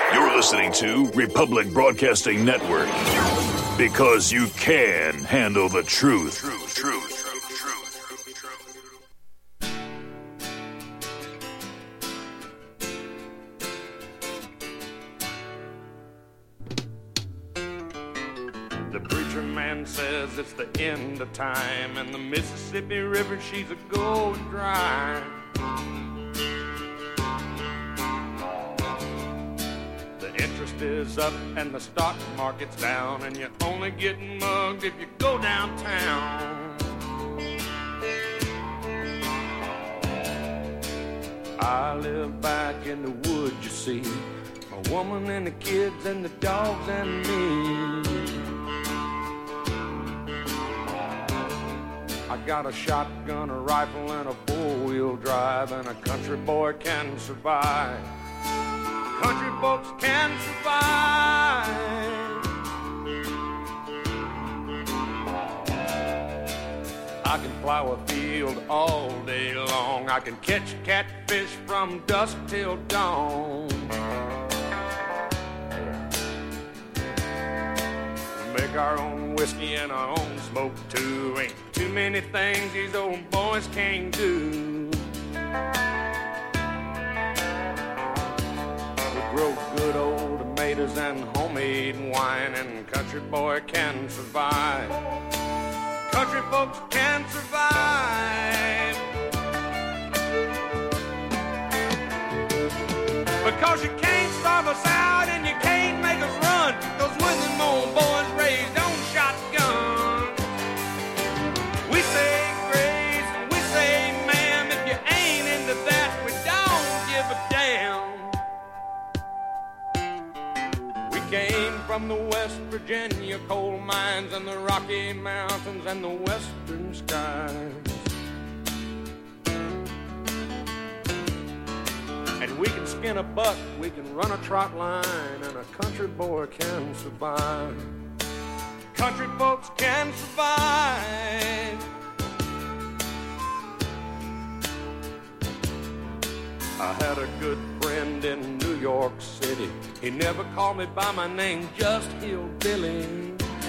You're listening to Republic Broadcasting Network. Because you can handle the truth. The preacher man says it's the end of time, and the Mississippi River, she's a-going dry. The interest is up and the stock market's down, and you're only getting mugged if you go downtown. I live back in the woods, you see, a woman and the kids and the dogs and me. I got a shotgun, a rifle, and a four-wheel drive, and a country boy can survive. Country folks can survive. I can plow a field all day long. I can catch catfish from dusk till dawn. Make our own whiskey and our own smoke too. Ain't too many things these old boys can't do. We grow good old tomatoes and homemade wine, and country boy can survive. Country folks can survive. Because you can't starve us out and you can't make us run. Those when them old boys raised on shotgun. We say grace and we say ma'am. If you ain't into that, we don't give a damn. We came from the West Virginia coal mines and the Rocky Mountains and the western skies. And we can skin a buck, we can run a trot line, and a country boy can survive. Country folks can survive. I had a good friend in New York City. He never called me by my name, just Hillbilly.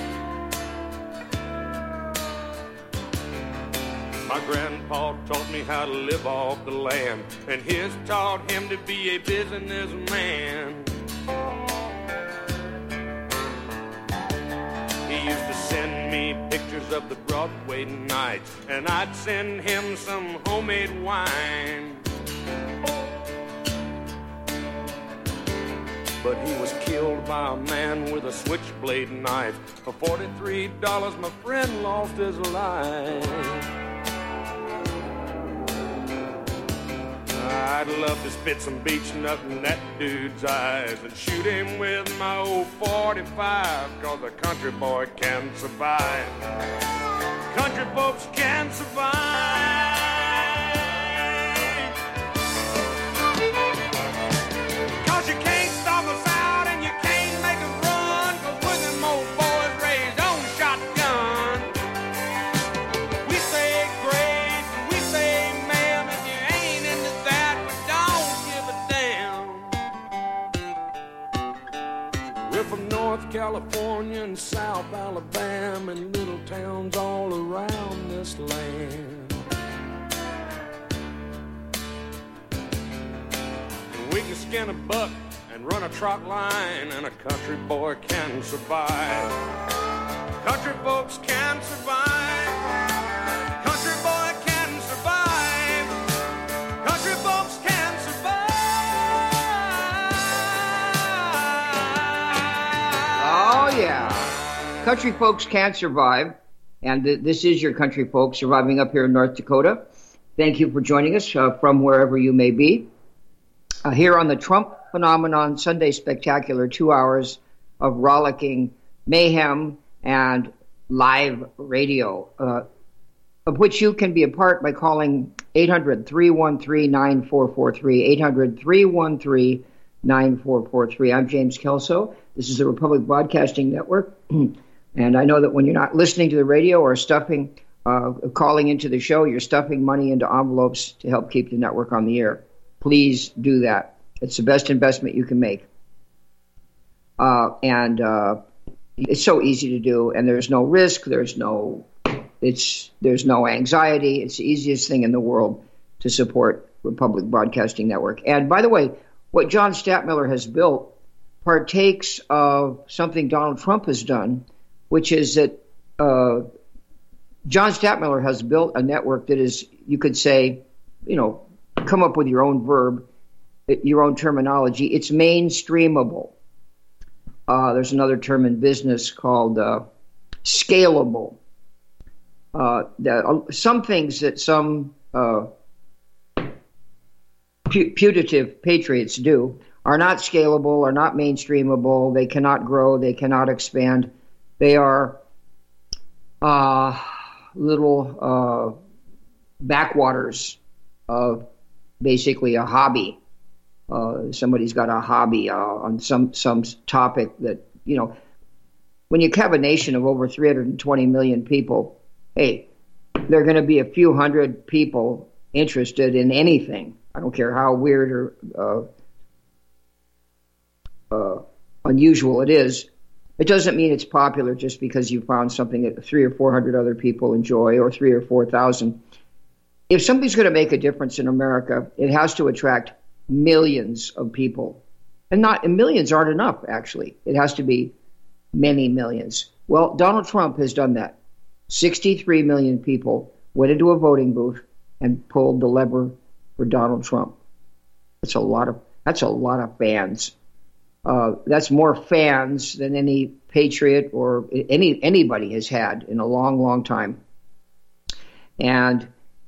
My grandpa taught me how to live off the land, and his taught him to be a businessman. He used to send me pictures of the Broadway nights, and I'd send him some homemade wine. But he was killed by a man with a switchblade knife. For $43, my friend lost his life. I'd love to spit some beach nut in that dude's eyes and shoot him with my old 45, 'cause a country boy can survive. Country folks can survive. 'Cause you can't stop us out and you can't make us run, 'cause we're them old boys raised on shotgun. We say grace and we say ma'am. If you ain't into that, we don't give a damn. We're from North California and South Alabama and little towns all around this land. And we can skin a buck and run a trot line, and a country boy can survive. Country folks can survive. Country boy can survive. Country folks can survive. Oh, yeah. Country folks can survive. And this is your country folks surviving up here in North Dakota. Thank you for joining us from wherever you may be. Here on the Trump Phenomenon Sunday Spectacular, 2 hours of rollicking mayhem and live radio, of which you can be a part by calling 800-313-9443, 800-313-9443. I'm James Kelso. This is the Republic Broadcasting Network. And I know that when you're not listening to the radio or calling into the show, you're stuffing money into envelopes to help keep the network on the air. Please do that. It's the best investment you can make. and it's so easy to do, and there's no risk, there's no anxiety. It's the easiest thing in the world to support Republic Broadcasting Network. And by the way, what John Stadtmiller has built partakes of something Donald Trump has done, which is that John Stadtmiller has built a network that is, you could say, come up with your own verb, your own terminology. It's mainstreamable. There's another term in business called scalable. Some things that some putative patriots do are not scalable, are not mainstreamable. They cannot grow. They cannot expand. They are little backwaters of basically a hobby. Somebody's got a hobby on some topic that, when you have a nation of over 320 million people, hey, there are going to be a few hundred people interested in anything. I don't care how weird or unusual it is. It doesn't mean it's popular just because you found something that 300 or 400 other people enjoy, or 3,000 or 4,000. If somebody's going to make a difference in America, it has to attract millions of people. And millions aren't enough, actually. It has to be many millions. Well, Donald Trump has done that. 63 million people went into a voting booth and pulled the lever for Donald Trump. That's a lot of fans. That's more fans than any patriot or anybody has had in a long, long time. And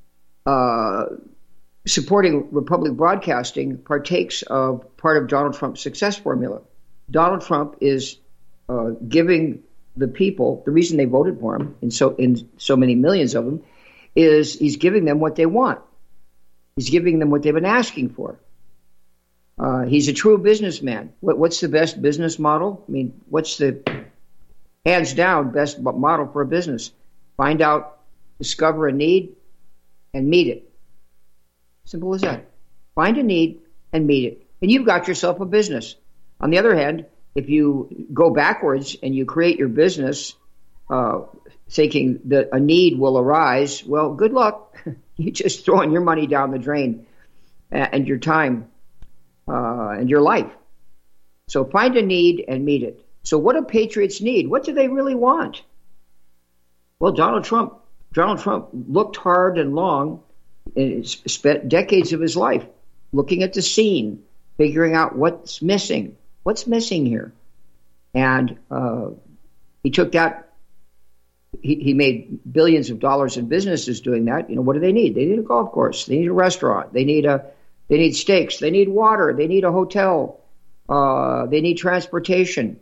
supporting Republic Broadcasting partakes of part of Donald Trump's success formula. Donald Trump is giving the people, the reason they voted for him, in so many millions of them, is he's giving them what they want. He's giving them what they've been asking for. He's a true businessman. What's the best business model? I mean, what's the hands down best model for a business? Find out, discover a need, and meet it. Simple as that. Find a need and meet it. And you've got yourself a business. On the other hand, if you go backwards and you create your business thinking that a need will arise, well, good luck. You're just throwing your money down the drain and your time and your life. So find a need and meet it. So what do patriots need? What do they really want? Well, Donald Trump looked hard and long and spent decades of his life looking at the scene, figuring out what's missing. What's missing here? And he took that. He made billions of dollars in businesses doing that. What do they need? They need a golf course. They need a restaurant. They need steaks. They need water. They need a hotel. They need transportation.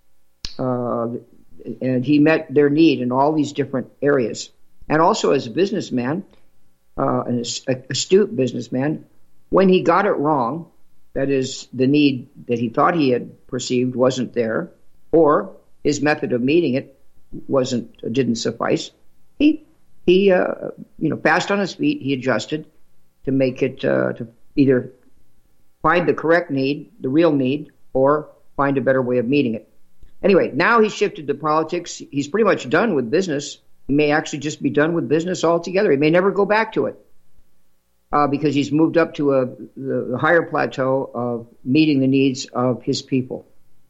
And he met their need in all these different areas. And also as a businessman, an astute businessman, when he got it wrong, that is, the need that he thought he had perceived wasn't there, or his method of meeting it didn't suffice, he fast on his feet, he adjusted to make it to either find the correct need, the real need, or find a better way of meeting it. Anyway, now he's shifted to politics. He's pretty much done with business. He may actually just be done with business altogether. He may never go back to it because he's moved up to the higher plateau of meeting the needs of his people.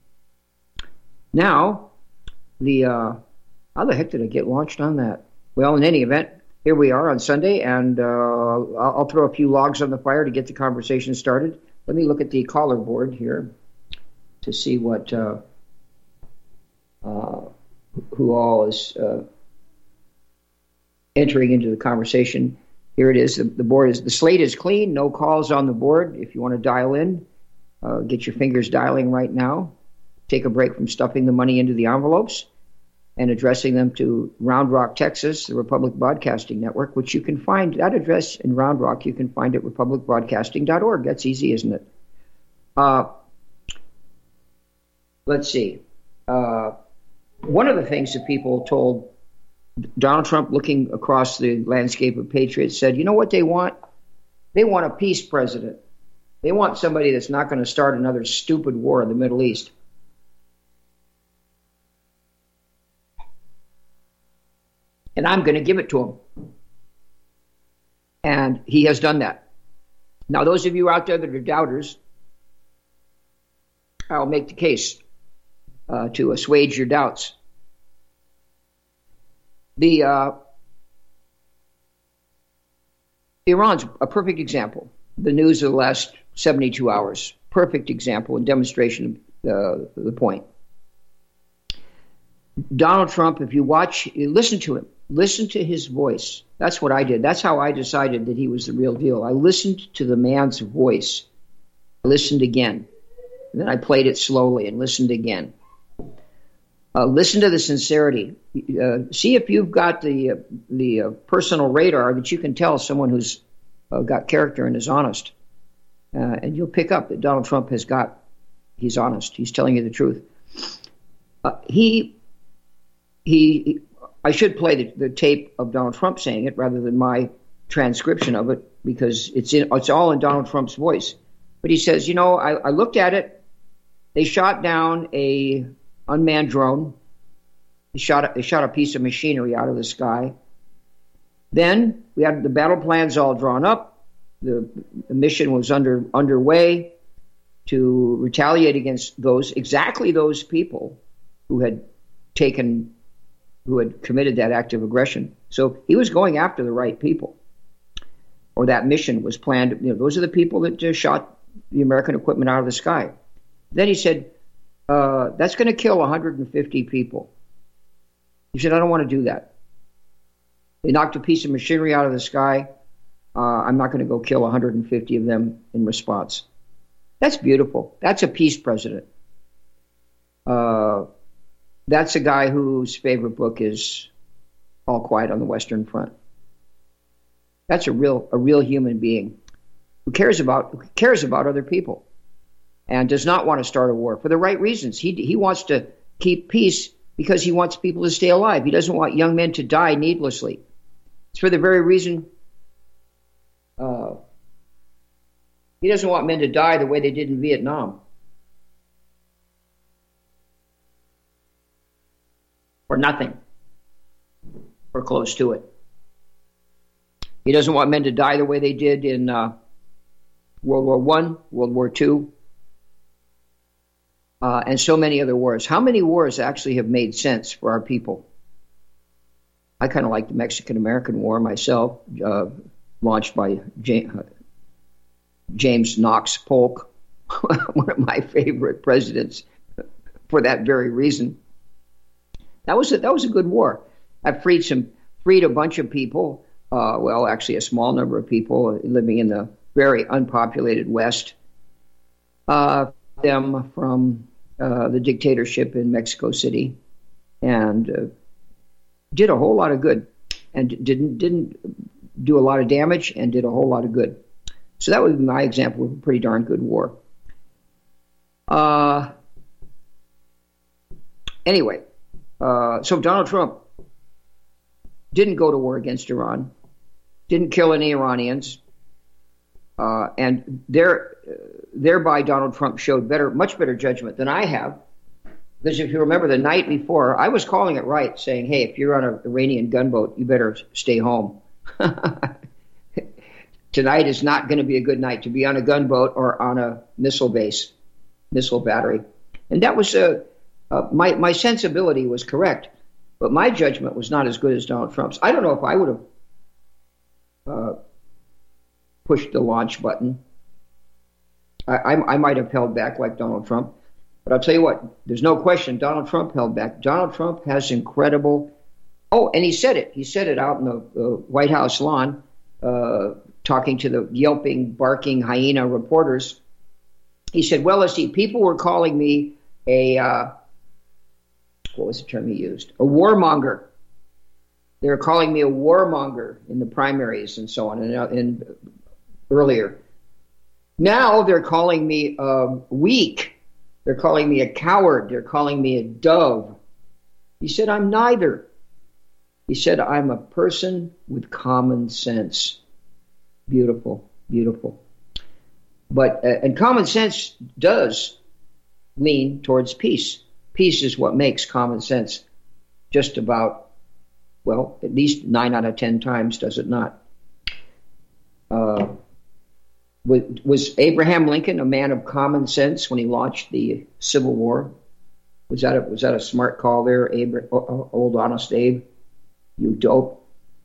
Now, how the heck did I get launched on that? Well, in any event, here we are on Sunday, and I'll throw a few logs on the fire to get the conversation started. Let me look at the caller board here to see what who all is entering into the conversation. Here it is. The slate is clean. No calls on the board. If you want to dial in, get your fingers dialing right now. Take a break from stuffing the money into the envelopes and addressing them to Round Rock, Texas, the Republic Broadcasting Network, which you can find, that address in Round Rock, you can find at republicbroadcasting.org. That's easy, isn't it? Let's see. One of the things that people told Donald Trump, looking across the landscape of patriots, said, you know what they want? They want a peace president. They want somebody that's not going to start another stupid war in the Middle East. and I'm going to give it to him. And he has done that. Now, those of you out there that are doubters, I'll make the case to assuage your doubts. Iran's a perfect example. The news of the last 72 hours, perfect example and demonstration of the point. Donald Trump, if you listen to him, listen to his voice. That's what I did. That's how I decided that he was the real deal. I listened to the man's voice. I listened again. And then I played it slowly and listened again. Listen to the sincerity. See if you've got the personal radar that you can tell someone who's got character and is honest. And you'll pick up that Donald Trump he's honest. He's telling you the truth. I should play the tape of Donald Trump saying it rather than my transcription of it, because it's all in Donald Trump's voice. But he says, I looked at it. They shot down a unmanned drone. They shot a piece of machinery out of the sky. Then we had the battle plans all drawn up. The mission was underway to retaliate against exactly those people who had committed that act of aggression. So he was going after the right people, or that mission was planned. Those are the people that shot the American equipment out of the sky. Then he said, that's going to kill 150 people. He said, I don't want to do that. They knocked a piece of machinery out of the sky. I'm not going to go kill 150 of them in response. That's beautiful. That's a peace president. That's a guy whose favorite book is All Quiet on the Western Front. That's a real human being who cares about other people and does not want to start a war for the right reasons. He wants to keep peace because he wants people to stay alive. He doesn't want young men to die needlessly. It's for the very reason he doesn't want men to die the way they did in Vietnam. Or nothing, or close to it. He doesn't want men to die the way they did in World War I, World War II, and so many other wars. How many wars actually have made sense for our people? I kind of like the Mexican-American War myself, launched by James Knox Polk, one of my favorite presidents, for that very reason. That was a good war. That freed a bunch of people. Actually, a small number of people living in the very unpopulated West. Them from the dictatorship in Mexico City, and did a whole lot of good, and didn't do a lot of damage, and did a whole lot of good. So that would be my example of a pretty darn good war. Anyway. So Donald Trump didn't go to war against Iran, didn't kill any Iranians, and thereby Donald Trump showed much better judgment than I have. Because if you remember the night before, I was calling it right, saying, hey, if you're on an Iranian gunboat, you better stay home. Tonight is not going to be a good night to be on a gunboat or on a missile battery. And that was my sensibility was correct, but my judgment was not as good as Donald Trump's. I don't know if I would have pushed the launch button. I might have held back like Donald Trump, but I'll tell you what, there's no question Donald Trump held back. Donald Trump has incredible. Oh, and he said it. He said it out in the White House lawn, talking to the yelping, barking hyena reporters. He said, well, let's see, people were calling me what was the term he used? A warmonger. They were calling me a warmonger in the primaries and so on, and earlier. Now they're calling me weak. They're calling me a coward. They're calling me a dove. He said, I'm neither. He said, I'm a person with common sense. Beautiful, beautiful. But and common sense does lean towards peace. Peace is what makes common sense just about Well, at least 9 out of 10 times does it not. Was Abraham Lincoln a man of common sense when he launched the Civil War? Was that a smart call there, old honest Abe? You dope.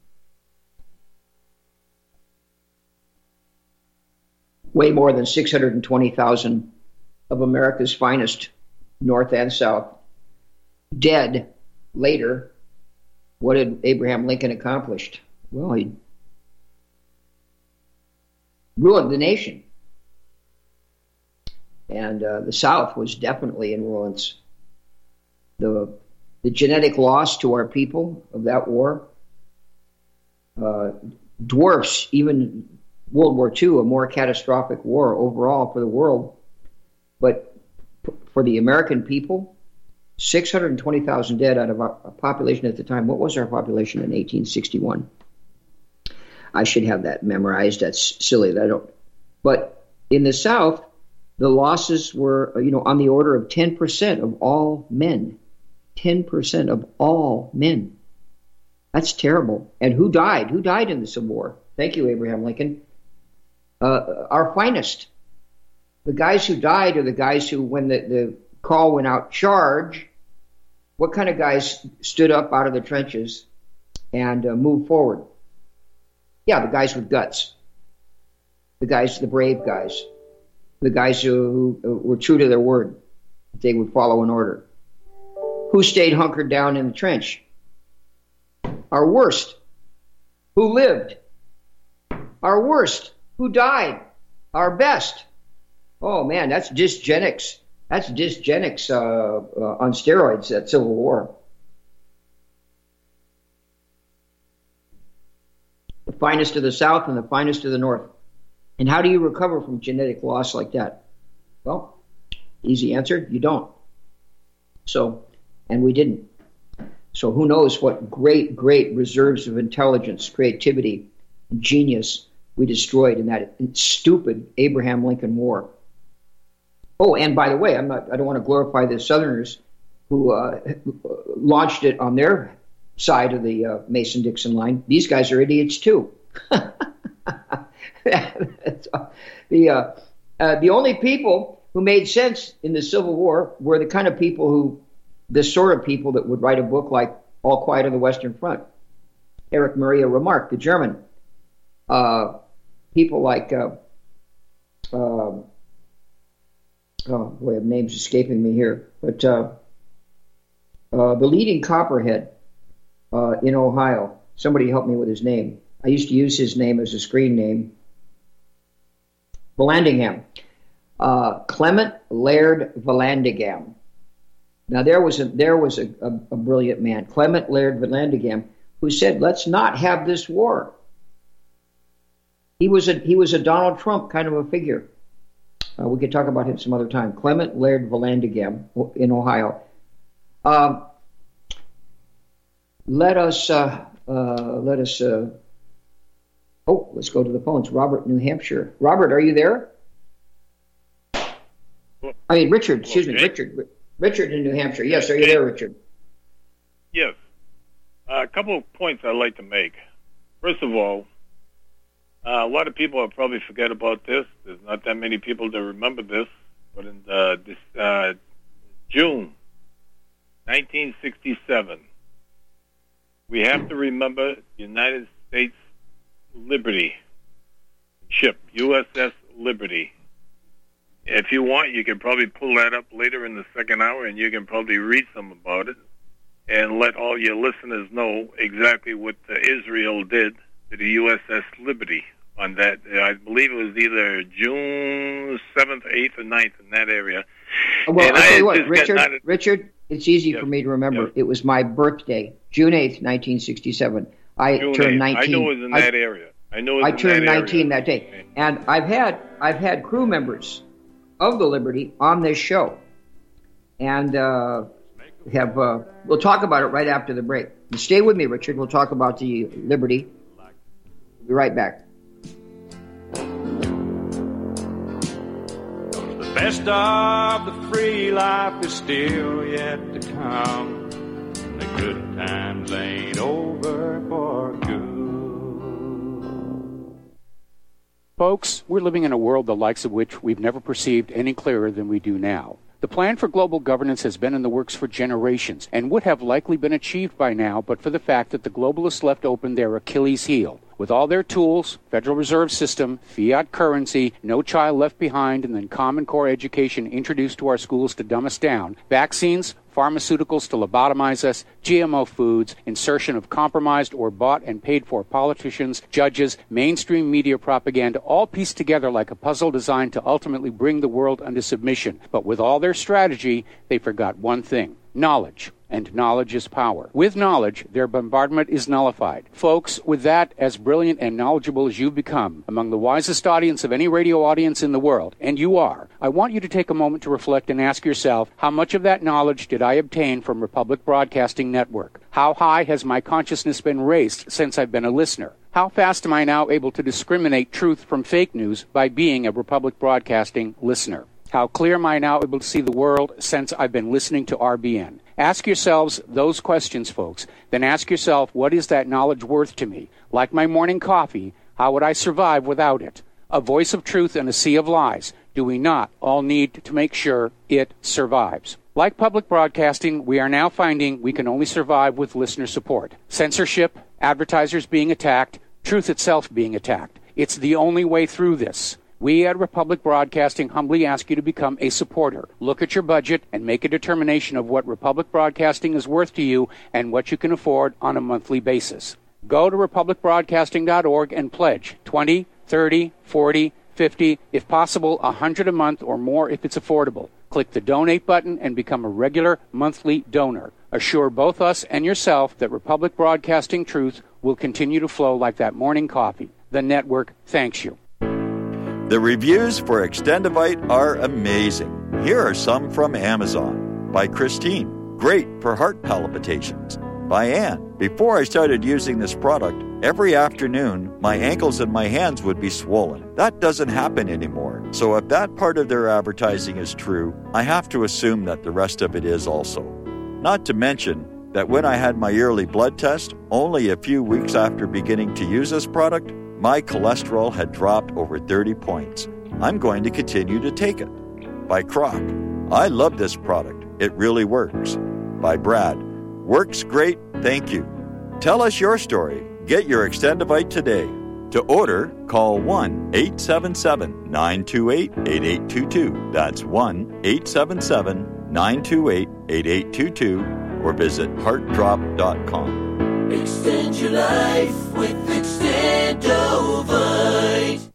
Way more than 620,000 of America's finest, North and South, dead later. What did Abraham Lincoln accomplish? Well, he ruined the nation. And the South was definitely in ruins. The genetic loss to our people of that war dwarfs even World War II, a more catastrophic war overall for the world. But for the American people, 620,000 dead out of our population at the time. What was our population in 1861? I should have that memorized. That's silly that I don't. But in the South, the losses were, on the order of 10% of all men. 10% of all men. That's terrible. And who died? Who died in the Civil War? Thank you, Abraham Lincoln. Our finest. The guys who died are the guys who, when the call went out, charge. What kind of guys stood up out of the trenches and moved forward? Yeah, the guys with guts. The brave guys. The guys who were true to their word. They would follow an order. Who stayed hunkered down in the trench? Our worst. Who lived? Our worst. Who died? Our best. Oh, man, that's dysgenics. That's dysgenics on steroids, that Civil War. The finest of the South and the finest of the North. And how do you recover from genetic loss like that? Well, easy answer, you don't. So, and we didn't. So who knows what great, great reserves of intelligence, creativity, and genius we destroyed in that stupid Abraham Lincoln War. Oh, and by the way, I don't want to glorify the Southerners who launched it on their side of the Mason-Dixon line. These guys are idiots too. The only people who made sense in the Civil War were the kind of people the sort of people that would write a book like All Quiet on the Western Front. Erich Maria Remarque, the German. People like, oh boy, name's escaping me here, but the leading Copperhead in Ohio. Somebody help me with his name. I used to use his name as a screen name. Vallandigham. Clement Laird Vallandigham. Now there was a brilliant man, Clement Laird Vallandigham, who said, "Let's not have this war." He was a Donald Trump kind of a figure. We could talk about him some other time. Clement Laird Vallandigham in Ohio. Let's go to the phones. Robert, New Hampshire. Robert, are you there? I mean, Richard. Excuse me, Richard. Richard in New Hampshire. Yes, are you there, Richard? Yes. A couple of points I'd like to make. First of all, a lot of people will probably forget about this. There's not that many people that remember this, but in June 1967, we have to remember United States Liberty ship, USS Liberty. If you want, you can probably pull that up later in the second hour, and you can probably read some about it and let all your listeners know exactly what Israel did to the USS Liberty on that. I believe it was either June 7th, 8th, or 9th in that area. Well, I'll tell you what, Richard, it's easy for me to remember. It was my birthday, June 8th, 1967. I turned 19. I know it was in that area. I turned 19 that day. And I've had crew members of the Liberty on this show. And we'll talk about it right after the break. Stay with me, Richard. We'll talk about the Liberty. We'll be right back. The best of the free life is still yet to come. The good times ain't over for good. Folks, we're living in a world the likes of which we've never perceived any clearer than we do now. The plan for global governance has been in the works for generations and would have likely been achieved by now but for the fact that the globalists left open their Achilles heel. With all their tools, Federal Reserve System, fiat currency, no child left behind, and then Common Core education introduced to our schools to dumb us down, vaccines, pharmaceuticals to lobotomize us, GMO foods, insertion of compromised or bought and paid for politicians, judges, mainstream media propaganda, all pieced together like a puzzle designed to ultimately bring the world under submission. But with all their strategy, they forgot one thing: knowledge. And knowledge is power. With knowledge, their bombardment is nullified. Folks, with that, as brilliant and knowledgeable as you've become, among the wisest audience of any radio audience in the world, and you are, I want you to take a moment to reflect and ask yourself, how much of that knowledge did I obtain from Republic Broadcasting Network? How high has my consciousness been raised since I've been a listener? How fast am I now able to discriminate truth from fake news by being a Republic Broadcasting listener? How clear am I now able to see the world since I've been listening to RBN? Ask yourselves those questions, folks. Then ask yourself, what is that knowledge worth to me? Like my morning coffee, how would I survive without it? A voice of truth in a sea of lies. Do we not all need to make sure it survives? Like public broadcasting, we are now finding we can only survive with listener support. Censorship, advertisers being attacked, truth itself being attacked. It's the only way through this. We at Republic Broadcasting humbly ask you to become a supporter. Look at your budget and make a determination of what Republic Broadcasting is worth to you and what you can afford on a monthly basis. Go to republicbroadcasting.org and pledge $20, $30, $40, $50, if possible, $100 a month or more if it's affordable. Click the donate button and become a regular monthly donor. Assure both us and yourself that Republic Broadcasting truth will continue to flow like that morning coffee. The network thanks you. The reviews for Extendivite are amazing. Here are some from Amazon. By Christine, great for heart palpitations. By Ann, before I started using this product, every afternoon my ankles and my hands would be swollen. That doesn't happen anymore. So if that part of their advertising is true, I have to assume that the rest of it is also. Not to mention that when I had my yearly blood test, only a few weeks after beginning to use this product, my cholesterol had dropped over 30 points. I'm going to continue to take it. By Croc, I love this product. It really works. By Brad, works great, thank you. Tell us your story. Get your Extendivite today. To order, call 1-877-928-8822. That's 1-877-928-8822 or visit heartdrop.com. Extend your life with Extendovite.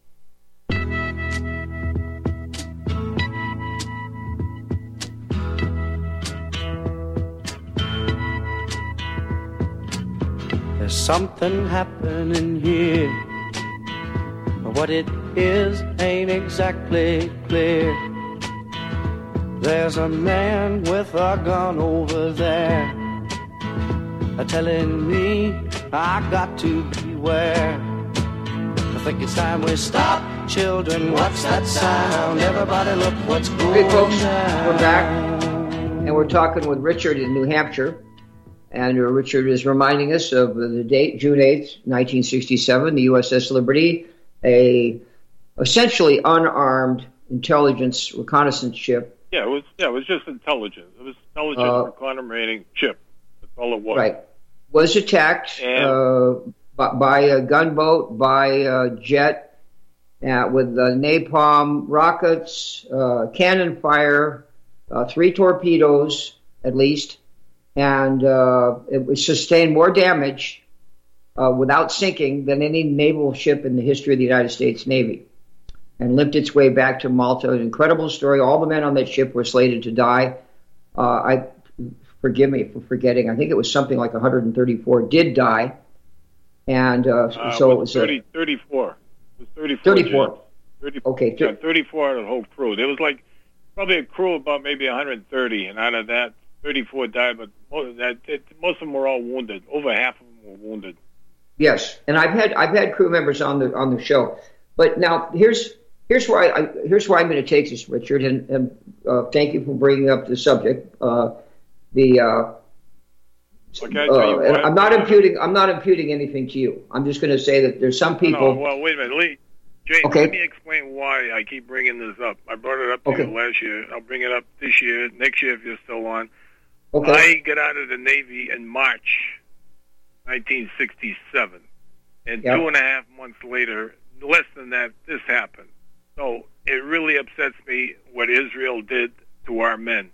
There's something happening here, but what it is ain't exactly clear. There's a man with a gun over there, telling me I got to beware. I think it's time we stop. Children, what's that sound? Everybody look what's going on. Hey folks, we're back, and we're talking with Richard in New Hampshire. And Richard is reminding us of the date, June 8th, 1967, the USS Liberty, a essentially unarmed intelligence reconnaissance ship. Yeah, it was just intelligence. It was intelligence reconnaissance ship. That's all it was. Right. Was attacked by a gunboat, by a jet, with napalm rockets, cannon fire, 3 torpedoes at least, and it sustained more damage without sinking than any naval ship in the history of the United States Navy, and limped its way back to Malta. An incredible story. All the men on that ship were slated to die. Forgive me for forgetting. I think it was something like 134 did die, and so it was 34. It was 34. 34. Okay. 34 out of the whole crew. There was like probably a crew of about maybe 130, and out of that, 34 died. But most of them were all wounded. Over half of them were wounded. Yes, and I've had crew members on the show. But now here's where I'm going to take this, Richard, and thank you for bringing up the subject. The Okay, I tell you what, I'm not imputing anything to you. I'm just going to say that there's some people. No, well, wait a minute, Lee. James, Okay. Let me explain why I keep bringing this up. I brought it up to you last year. I'll bring it up this year, next year if you're still on. Okay. I got out of the Navy in March 1967. And 2.5 months later, less than that, this happened. So it really upsets me what Israel did to our men.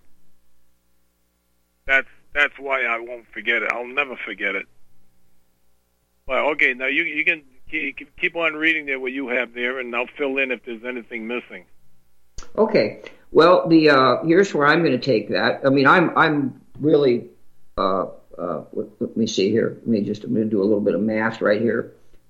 That's why I won't forget it. I'll never forget it. Well, okay, now you can keep on reading there what you have there, and I'll fill in if there's anything missing. Okay. Well, here's where I'm going to take that. I mean, I'm really. Let me see here. I'm going to do a little bit of math right here.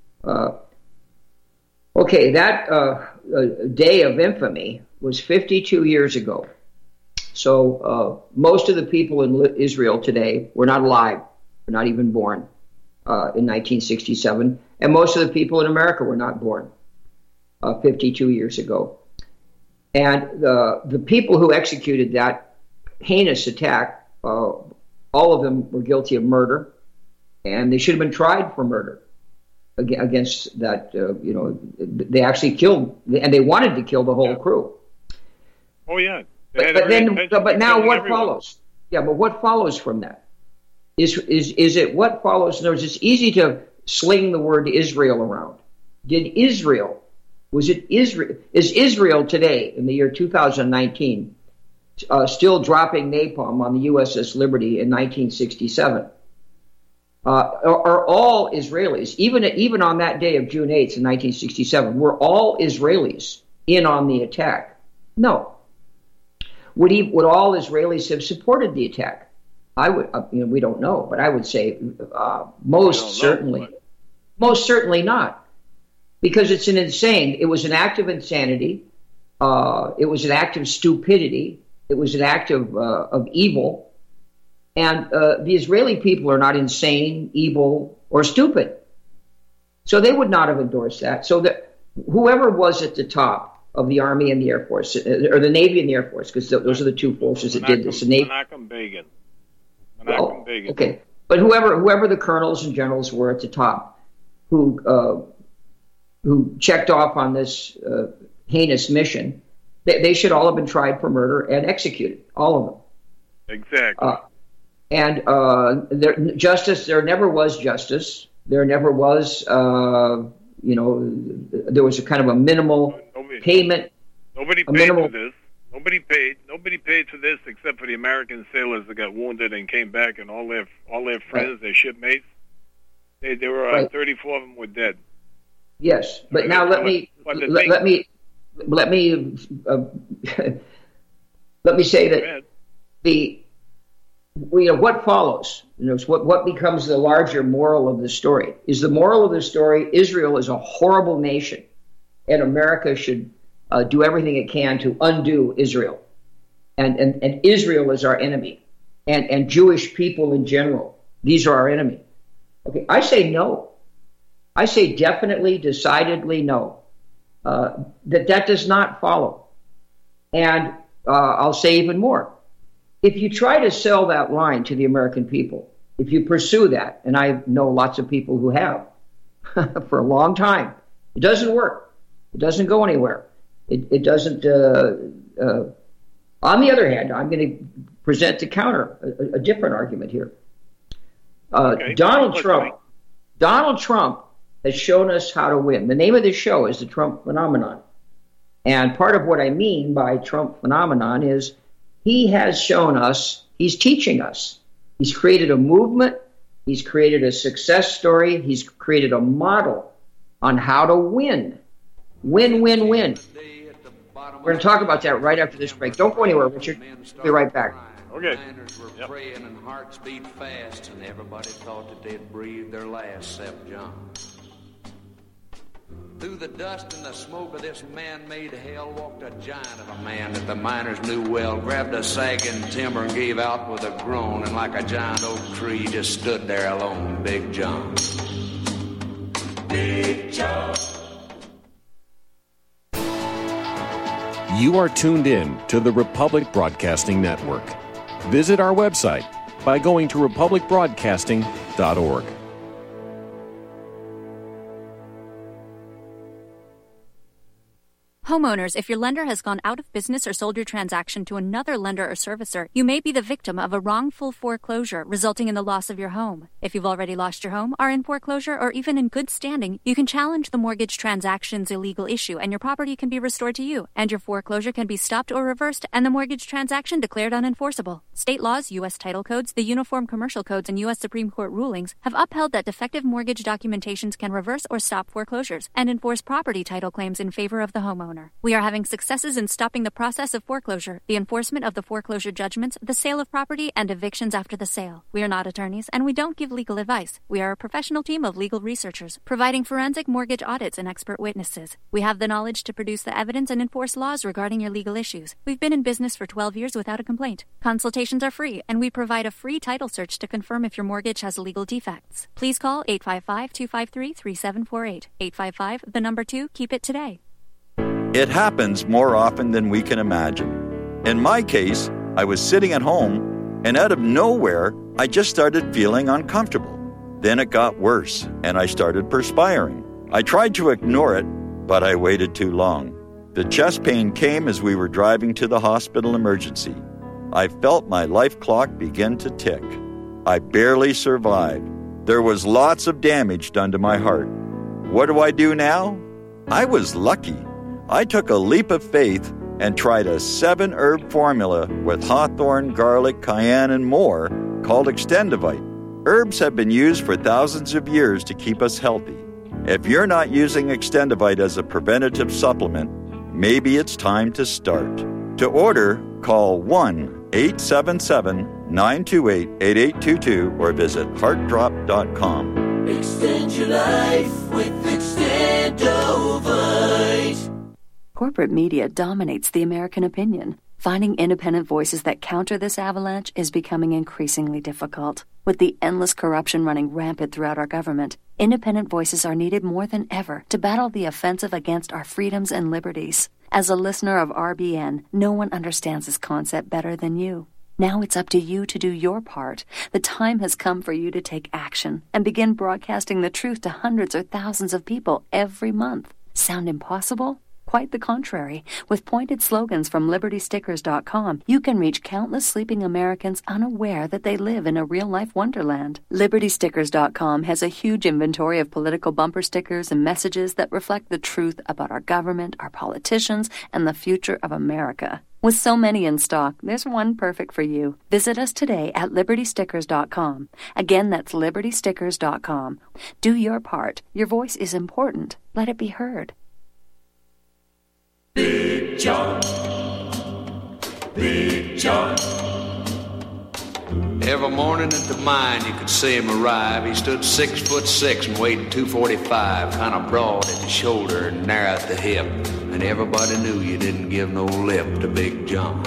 Okay, that day of infamy was 52 years ago. So most of the people in Israel today were not alive, were not even born in 1967, and most of the people in America were not born 52 years ago. And the people who executed that heinous attack, all of them were guilty of murder, and they should have been tried for murder against that. They actually killed, and they wanted to kill the whole crew. Oh yeah. But now what follows? Yeah, but what follows from that? Is it what follows? In other words, it's easy to sling the word Israel around. Is Israel today, in the year 2019, still dropping napalm on the USS Liberty in 1967? Are all Israelis, even on that day of June 8th in 1967, were all Israelis in on the attack? No. Would all Israelis have supported the attack? I would. We don't know, but I would say most certainly not, because it's an insane. It was an act of insanity. It was an act of stupidity. It was an act of evil, and the Israeli people are not insane, evil, or stupid, so they would not have endorsed that. So that whoever was at the top of the Army and the Air Force, or the Navy and the Air Force, because those are the two forces that did this. The Navy. Menachem Begin. Okay, but whoever the colonels and generals were at the top, who checked off on this heinous mission, they should all have been tried for murder and executed, all of them. Exactly. There never was justice. There never was. There was a kind of a minimal payment. Nobody paid for this. Nobody paid for this except for the American sailors that got wounded and came back, and all their friends, their shipmates. They were 34 of them were dead. Yes, but now let me say that what follows. What becomes the larger moral of the story is the moral of the story. Israel is a horrible nation, and America should do everything it can to undo Israel, and Israel is our enemy, and Jewish people in general. These are our enemy. Okay, I say no. I say definitely, decidedly no. That does not follow, and I'll say even more. If you try to sell that line to the American people, if you pursue that, and I know lots of people who have for a long time, it doesn't work. It doesn't go anywhere. It doesn't. On the other hand, I'm going to present to counter a different argument here. Donald Trump has shown us how to win. The name of this show is the Trump Phenomenon. And part of what I mean by Trump Phenomenon is he has shown us, he's teaching us. He's created a movement. He's created a success story. He's created a model on how to win. Win, win, win. We're going to talk about that right after this break. Don't go anywhere, Richard. We'll be right back. Okay. Were praying and hearts beat fast, and everybody thought that they'd breathe their last, except John. Through the dust and the smoke of this man-made hell walked a giant of a man that the miners knew well, grabbed a sagging timber and gave out with a groan, and like a giant oak tree just stood there alone, Big John. Big John. You are tuned in to the Republic Broadcasting Network. Visit our website, by going to republicbroadcasting.org. Homeowners, if your lender has gone out of business or sold your transaction to another lender or servicer, you may be the victim of a wrongful foreclosure, resulting in the loss of your home. If you've already lost your home, are in foreclosure, or even in good standing, you can challenge the mortgage transaction's illegal issue, and your property can be restored to you, and your foreclosure can be stopped or reversed, and the mortgage transaction declared unenforceable. State laws, U.S. title codes, the Uniform Commercial Codes, and U.S. Supreme Court rulings have upheld that defective mortgage documentations can reverse or stop foreclosures and enforce property title claims in favor of the homeowner. We are having successes in stopping the process of foreclosure, the enforcement of the foreclosure judgments, the sale of property, and evictions after the sale. We are not attorneys, and we don't give legal advice. We are a professional team of legal researchers, providing forensic mortgage audits and expert witnesses. We have the knowledge to produce the evidence and enforce laws regarding your legal issues. We've been in business for 12 years without a complaint. Consultations are free, and we provide a free title search to confirm if your mortgage has legal defects. Please call 855-253-3748. 855, 2, keep it today. It happens more often than we can imagine. In my case, I was sitting at home, and out of nowhere, I just started feeling uncomfortable. Then it got worse, and I started perspiring. I tried to ignore it, but I waited too long. The chest pain came as we were driving to the hospital emergency. I felt my life clock begin to tick. I barely survived. There was lots of damage done to my heart. What do I do now? I was lucky. I took a leap of faith and tried a 7-herb formula with hawthorn, garlic, cayenne, and more called Extendivite. Herbs have been used for thousands of years to keep us healthy. If you're not using Extendivite as a preventative supplement, maybe it's time to start. To order, call 1-877-928-8822 or visit heartdrop.com. Extend your life with Extendovite. Corporate media dominates the American opinion. Finding independent voices that counter this avalanche is becoming increasingly difficult. With the endless corruption running rampant throughout our government, independent voices are needed more than ever to battle the offensive against our freedoms and liberties. As a listener of RBN, no one understands this concept better than you. Now it's up to you to do your part. The time has come for you to take action and begin broadcasting the truth to hundreds or thousands of people every month. Sound impossible? Quite the contrary. With pointed slogans from LibertyStickers.com, you can reach countless sleeping Americans unaware that they live in a real-life wonderland. LibertyStickers.com has a huge inventory of political bumper stickers and messages that reflect the truth about our government, our politicians, and the future of America. With so many in stock, there's one perfect for you. Visit us today at LibertyStickers.com. Again, that's LibertyStickers.com. Do your part. Your voice is important. Let it be heard. Big John, Big John. Every morning at the mine you could see him arrive. He stood 6'6" and weighed 245, kind of broad at the shoulder and narrow at the hip. And everybody knew you didn't give no lip to Big John.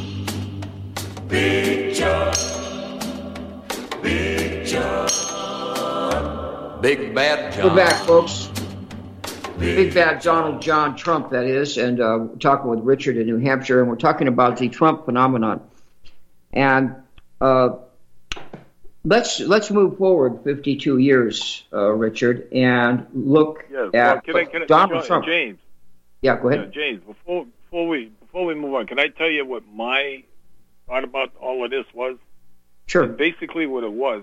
Big John, Big John. Big Bad John. We're back, folks. Big Bad Donald John Trump, that is, and we're talking with Richard in New Hampshire, and we're talking about the Trump phenomenon. And let's move forward 52 years, Richard, and look at Donald Trump. James. Yeah, go ahead. James, before we move on, can I tell you what my thought about all of this was? Sure. And basically what it was,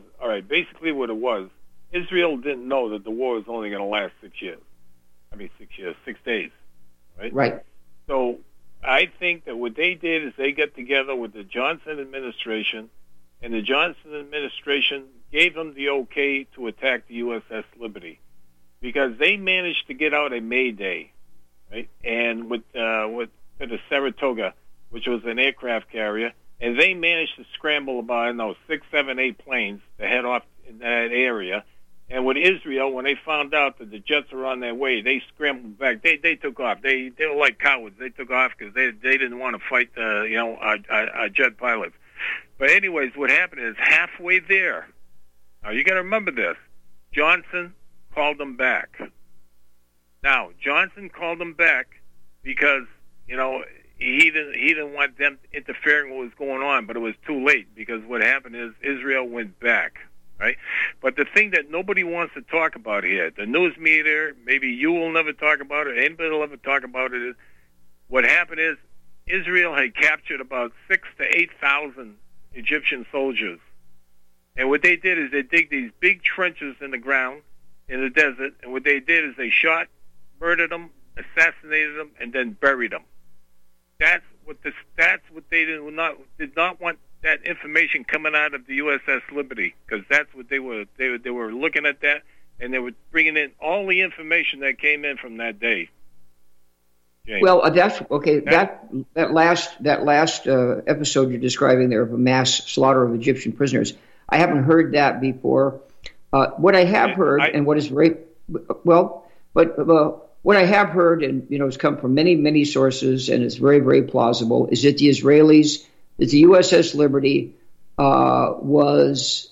Israel didn't know that the war was only going to last 6 years. 6 days, right? Right. So I think that what they did is they got together with the Johnson administration, and the Johnson administration gave them the okay to attack the USS Liberty because they managed to get out a Mayday, right? And with the Saratoga, which was an aircraft carrier, and they managed to scramble about 6, 7, 8 planes to head off in that area. And with Israel, when they found out that the jets were on their way, they scrambled back. They took off. They were like cowards. They took off because they didn't want to fight our jet pilots. But anyways, what happened is halfway there. Now you got to remember this. Johnson called them back. Now Johnson called them back because he didn't want them interfering with what was going on, but it was too late because what happened is Israel went back, right? But the thing that nobody wants to talk about here, the news media, maybe you will never talk about it, anybody will ever talk about it, is what happened is Israel had captured about 6,000 to 8,000 Egyptian soldiers. And what they did is they dig these big trenches in the ground, in the desert, and what they did is they shot, murdered them, assassinated them, and then buried them. That's what they did not want that information coming out of the USS Liberty, because that's what they were looking at that, and they were bringing in all the information that came in from that day. James. Well, that's okay. That last episode you're describing there of a mass slaughter of Egyptian prisoners, I haven't heard that before. What I have heard, and what is very well, what I have heard, and has come from many sources, and it's very, very plausible, is that the USS Liberty was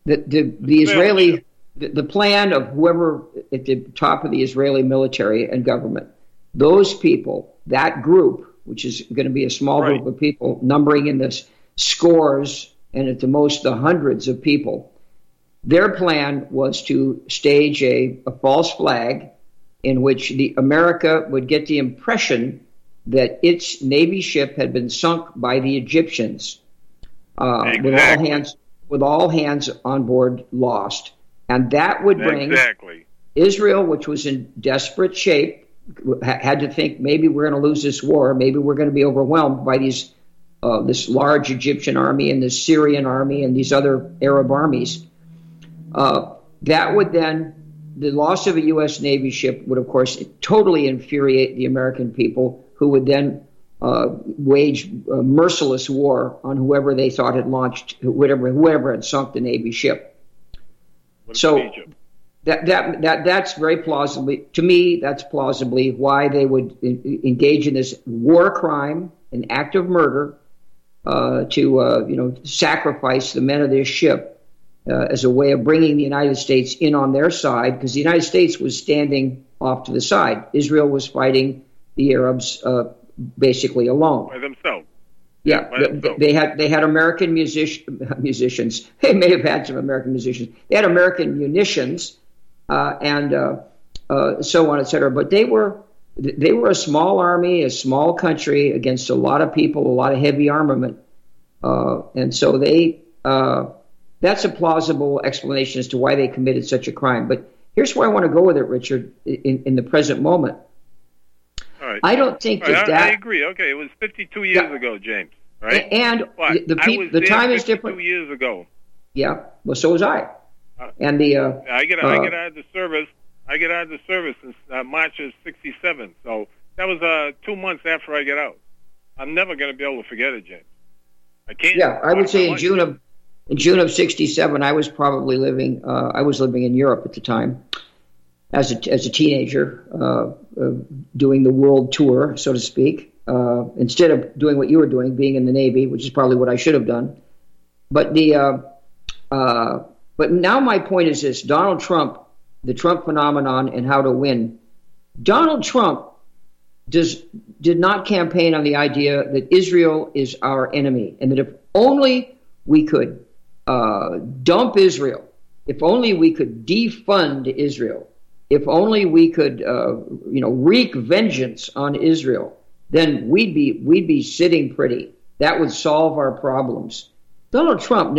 the plan of whoever at the top of the Israeli military and government. Those people, that group, which is going to be a small group of people, numbering in the scores and at the most the hundreds of people, their plan was to stage a false flag in which America would get the impression that its Navy ship had been sunk by the Egyptians, with all hands on board lost. And that would bring Israel, which was in desperate shape, had to think maybe we're going to lose this war, maybe we're going to be overwhelmed by this large Egyptian army and this Syrian army and these other Arab armies. That would then, the loss of a U.S. Navy ship would, of course, totally infuriate the American people, who would then wage a merciless war on whoever they thought had launched, whoever had sunk the Navy ship. So that's very plausibly, to me, that's plausibly why they would engage in this war crime, an act of murder, to sacrifice the men of this ship as a way of bringing the United States in on their side, because the United States was standing off to the side. Israel was fighting the Arabs basically alone. By themselves. Yeah, they had American musicians. They may have had some American musicians. They had American munitions and so on, et cetera. But they were a small army, a small country against a lot of people, a lot of heavy armament, and so that's a plausible explanation as to why they committed such a crime. But here's where I want to go with it, Richard, in the present moment. All right. I don't think I agree. Okay, it was 52 years ago, James. Right? And the time is different. 2 years ago. Yeah. Well, so was I. And I get out of the service. I get out of the service since March of '67. So that was 2 months after I get out. I'm never going to be able to forget it, James. I can't. Yeah, I would say in June of '67, I was probably living. I was living in Europe at the time, as a teenager, doing the world tour, so to speak. Instead of doing what you were doing, being in the Navy, which is probably what I should have done. But but now my point is this: Donald Trump, the Trump phenomenon, and how to win. Donald Trump did not campaign on the idea that Israel is our enemy, and that if only we could dump Israel, if only we could defund Israel, if only we could wreak vengeance on Israel, then we'd be sitting pretty. That would solve our problems. Donald Trump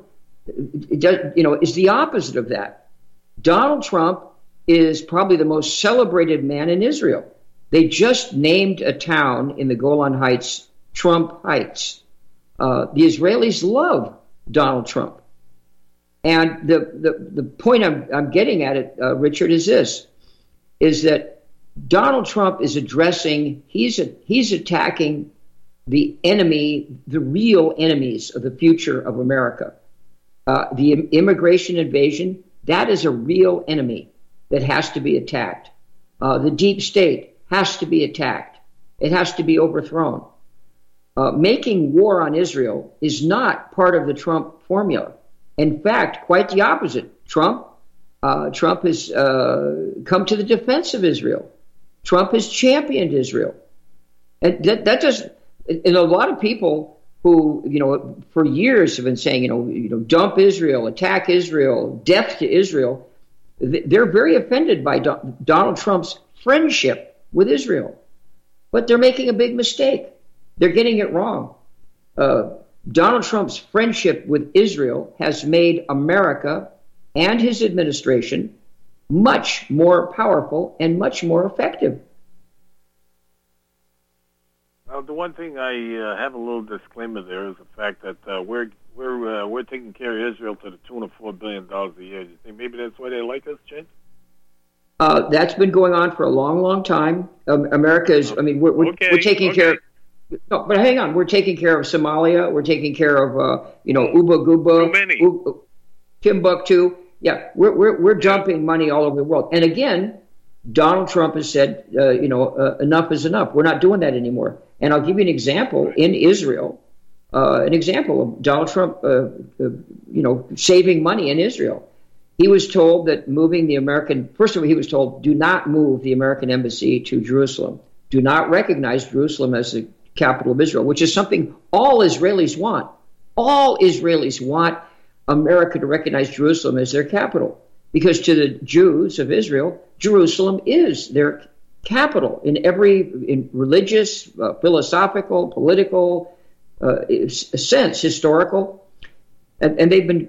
is the opposite of that. Donald Trump is probably the most celebrated man in Israel. They just named a town in the Golan Heights Trump Heights. The Israelis love Donald Trump. And the point I'm getting at it, Richard, is this, is that Donald Trump is he's attacking the enemy, the real enemies of the future of America. The immigration invasion, that is a real enemy that has to be attacked. The deep state has to be attacked. It has to be overthrown. Making war on Israel is not part of the Trump formula. In fact, quite the opposite. Trump has come to the defense of Israel. Trump has championed Israel. And that just, and a lot of people who, for years have been saying, dump Israel, attack Israel, death to Israel, they're very offended by Donald Trump's friendship with Israel. But they're making a big mistake. They're getting it wrong. Donald Trump's friendship with Israel has made America and his administration much more powerful and much more effective. Well, the one thing I have a little disclaimer there is the fact that we're taking care of Israel to the tune of $4 billion a year. Do you think maybe that's why they like us, James? That's been going on for a long, long time. America is. I mean, we're taking care of. No, but hang on. We're taking care of Somalia. We're taking care of Uba Guba, Timbuktu. Yeah, we're dumping money all over the world. And again, Donald Trump has said, enough is enough. We're not doing that anymore. And I'll give you an example in Israel. An example of Donald Trump, saving money in Israel. He was told that first of all, he was told, do not move the American embassy to Jerusalem. Do not recognize Jerusalem as the capital of Israel, which is something all Israelis want. All Israelis want America to recognize Jerusalem as their capital, because to the Jews of Israel, Jerusalem is their capital in religious, philosophical, political sense, historical. And they've been,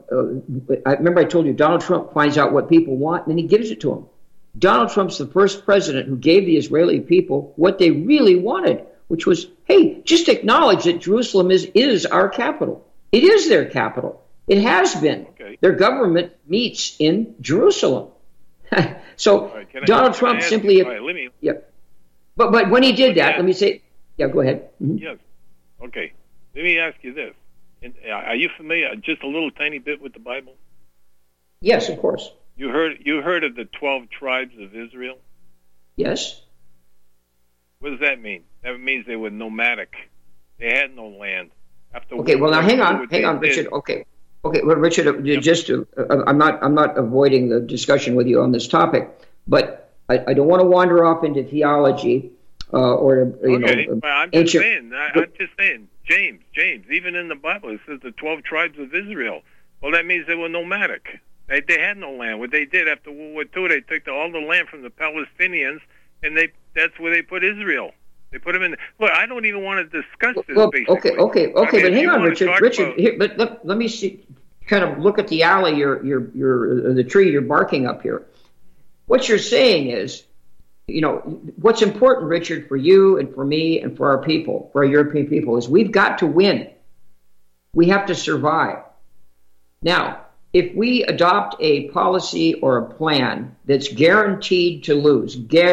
I remember I told you, Donald Trump finds out what people want and then he gives it to them. Donald Trump's the first president who gave the Israeli people what they really wanted, which was, hey, just acknowledge that Jerusalem is our capital. It is their capital. It has been. Okay. Their government meets in Jerusalem. So Donald Trump simply... yeah. But when he did that, let me say... Yeah, go ahead. Mm-hmm. Yes. Okay. Let me ask you this. Are you familiar just a little tiny bit with the Bible? Yes, of course. You heard of the 12 tribes of Israel? Yes. What does that mean? That means they were nomadic. They had no land. Okay, well now hang on, Richard. Okay, well, Richard, I'm not avoiding the discussion with you on this topic, but I don't want to wander off into theology or I'm just saying, James. Even in the Bible, it says the 12 tribes of Israel. Well, that means they were nomadic. They had no land. What they did after World War II, they took all the land from the Palestinians, and that's where they put Israel. They put them in. Look, I don't even want to discuss this. Well, basically. Okay, but hang on, Richard. Here, but let me see. Kind of look at the alley. The tree you're barking up here. What you're saying is, what's important, Richard, for you and for me and for our people, for our European people, is we've got to win. We have to survive. Now, if we adopt a policy or a plan that's guaranteed to lose,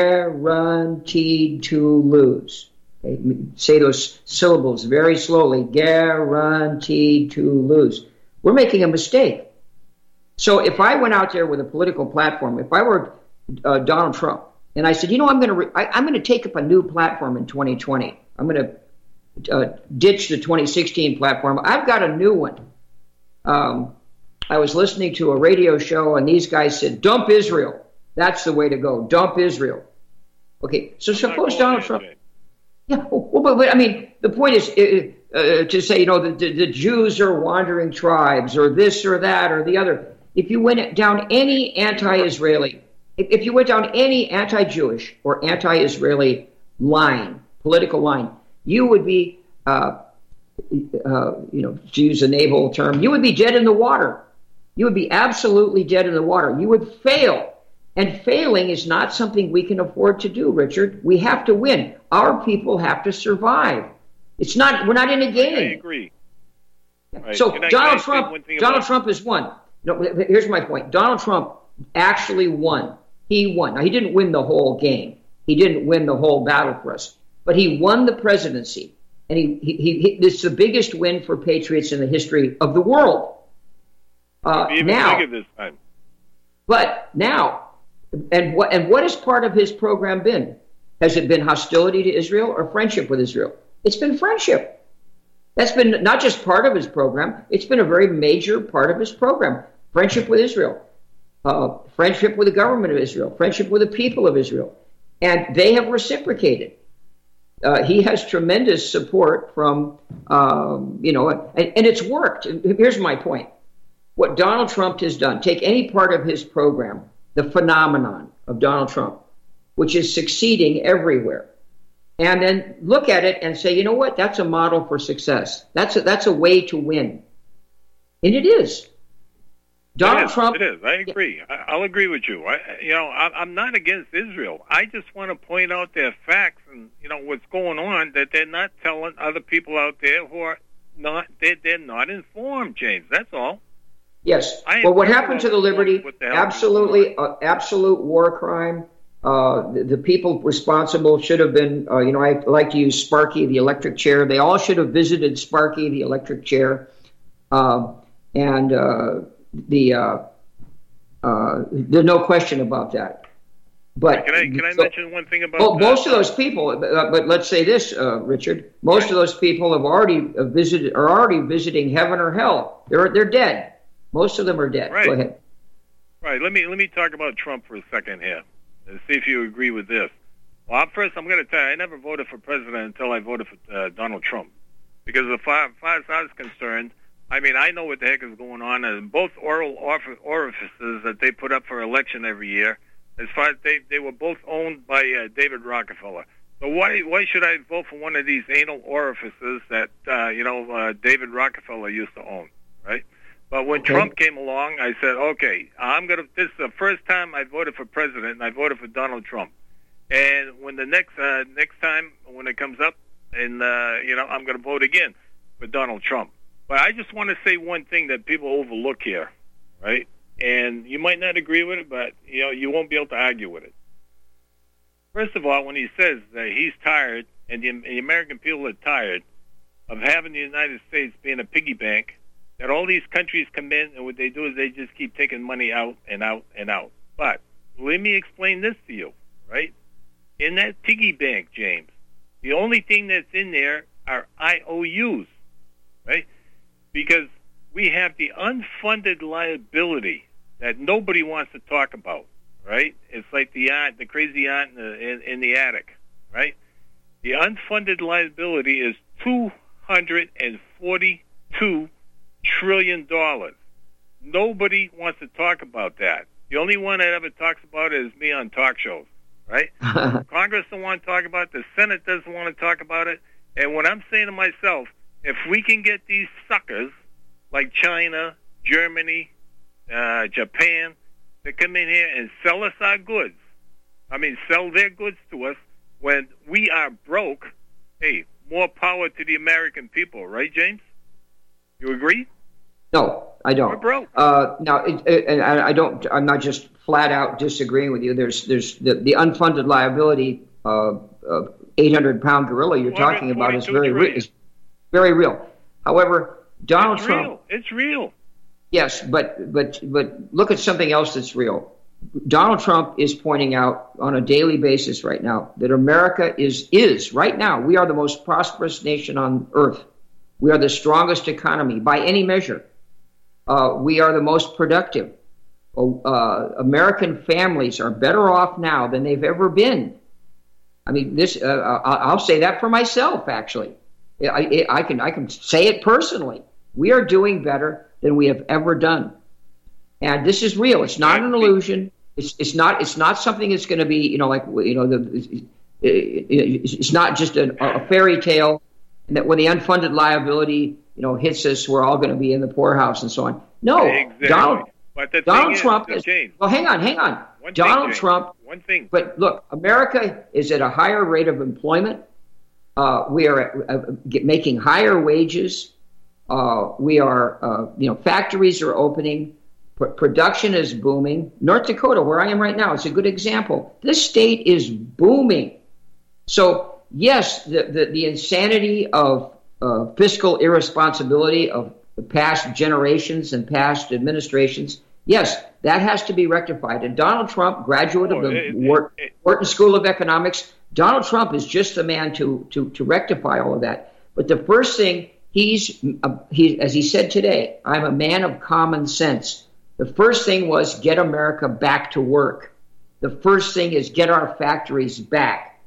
okay, say those syllables very slowly, guaranteed to lose, we're making a mistake. So if I went out there with a political platform, if I were Donald Trump, and I said, I'm going to take up a new platform in 2020. I'm going to ditch the 2016 platform. I've got a new one. I was listening to a radio show, and these guys said, dump Israel. That's the way to go. Dump Israel. Okay, so suppose Donald Trump... Yeah, well, but I mean, the point is to say, the Jews are wandering tribes, or this or that or the other. If you went down any anti-Israeli, if you went down any anti-Jewish or anti-Israeli political line, you would be, to use a naval term, you would be dead in the water. You would be absolutely dead in the water. You would fail. And failing is not something we can afford to do, Richard. We have to win. Our people have to survive. We're not in a game. I agree. Right. So Donald Trump has won. No, here's my point. Donald Trump actually won. He won. Now, he didn't win the whole game. He didn't win the whole battle for us. But he won the presidency. And it's the biggest win for patriots in the history of the world. Bigger this time. But now, and what has part of his program been? Has it been hostility to Israel or friendship with Israel? It's been friendship. That's been not just part of his program. It's been a very major part of his program. Friendship with Israel. Friendship with the government of Israel. Friendship with the people of Israel. And they have reciprocated. he has tremendous support from, and it's worked. Here's my point. What Donald Trump has done, take any part of his program, the phenomenon of Donald Trump, which is succeeding everywhere, and then look at it and say, you know what, that's a model for success. That's a way to win. And it is. Donald Trump. It is. I agree. I'll agree with you. I'm not against Israel. I just want to point out their facts and what's going on, that they're not telling other people out there who are not. They're not informed, James. That's all. Yes. Well, what happened to the Liberty? Absolutely, absolute war crime. The people responsible should have been. I like to use Sparky, the electric chair. They all should have visited Sparky, the electric chair, there's no question about that. But can I mention one thing about most of those people? But let's say this, Richard. Most of those people are already visiting heaven or hell. They're dead. Most of them are dead. Right. Go ahead. Right. Let me talk about Trump for a second here and see if you agree with this. Well, first I'm going to tell you, I never voted for president until I voted for Donald Trump, because as far as I was concerned, I know what the heck is going on, and both oral orifices that they put up for election every year, as far as they were both owned by David Rockefeller. So why should I vote for one of these anal orifices that David Rockefeller used to own, right? But when Trump came along, I said, okay, this is the first time I voted for president, and I voted for Donald Trump. And when the next time when it comes up, and I'm going to vote again for Donald Trump. But I just want to say one thing that people overlook here, right? And you might not agree with it, but you won't be able to argue with it. First of all, when he says that he's tired, and the American people are tired of having the United States being a piggy bank, that all these countries come in, and what they do is they just keep taking money out and out and out. But let me explain this to you, right? In that piggy bank, James, the only thing that's in there are IOUs, right? Because we have the unfunded liability that nobody wants to talk about, right? It's like the crazy aunt in the attic, right? The unfunded liability is $242 trillion. Nobody wants to talk about that. The only one that ever talks about it is me on talk shows, right? Congress don't want to talk about it. The Senate doesn't want to talk about it. And what I'm saying to myself, if we can get these suckers like China, Germany, Japan to come in here and sell us our goods, sell their goods to us when we are broke, hey, more power to the American people, right, James? You agree? No, I don't. We're broke. I don't. I'm not just flat out disagreeing with you. There's the unfunded liability of 800-pound gorilla you're talking about is very real. However, Donald Trump. It's real. Yes, but look at something else that's real. Donald Trump is pointing out on a daily basis right now that America is right now, we are the most prosperous nation on earth. We are the strongest economy by any measure. We are the most productive. American families are better off now than they've ever been. I'll say that for myself, actually. I can say it personally. We are doing better than we have ever done. And this is real. It's not an illusion. It's not something that's going to be, it's not just a fairy tale. And that when the unfunded liability, hits us, we're all going to be in the poorhouse and so on. No, exactly. Donald Trump is. Well, hang on. Donald Trump. One thing. But look, America is at a higher rate of employment. We are making higher wages. We are, factories are opening. Production is booming. North Dakota, where I am right now, it's a good example. This state is booming. So. Yes, the insanity of fiscal irresponsibility of the past generations and past administrations, yes, that has to be rectified. And Donald Trump, graduate of the Wharton School of Economics, Donald Trump is just the man to rectify all of that. But the first thing, he as he said today, I'm a man of common sense. The first thing was get America back to work. The first thing is get our factories back.